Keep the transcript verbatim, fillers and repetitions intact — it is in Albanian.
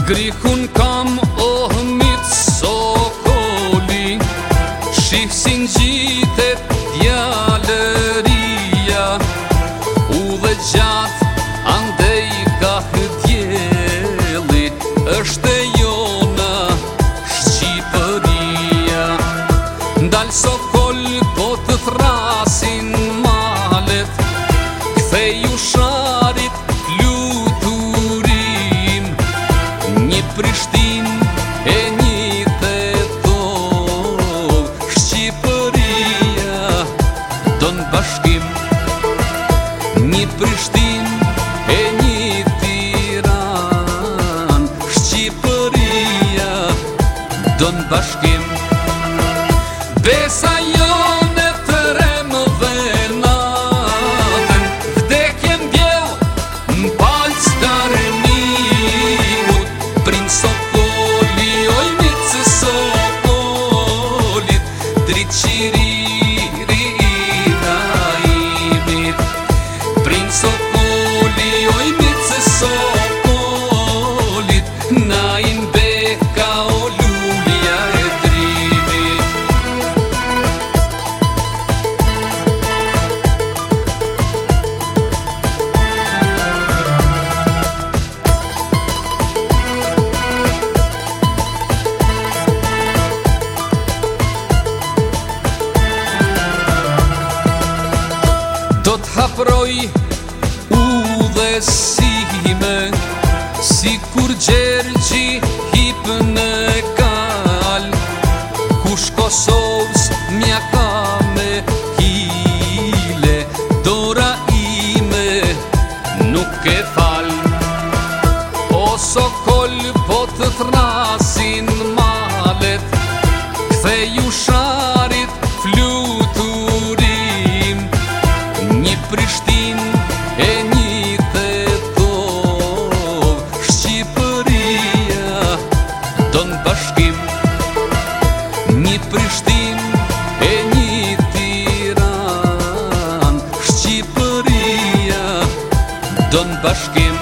Grikun kam oh mit sokoli, shih si ngjitet djalëria, u dhe gjatë andej ka djeli, është e jona Shqipëria. Ndal sokol po të thrasin malet, kthej usharit fluturim, një Prishtin e një Tetov, Shqipëria don bashkim. Një Prishtin e një Tiran, Shqipëria don bashkim. Besa jone të remë dhe natën, vdekjem djel n'palc t'arminut, prin sokoli, oj mitë sokolit, dritë qiriri i naimit. Prin sokoli, oj mitë sokolit, naim beka o lulja e drimit. Do t'haproj u dhe sime, si kur Gjergji hip në kal, kush Kosovës mja ka me hile, dora ime nuk e fal. O sokol po të thrasin malet, kthej usharit fluturim, një Prishtin e një Tetov, Shqipëria don bashkim. Një Prishtin e një Tiran, Shqipëria don bashkim.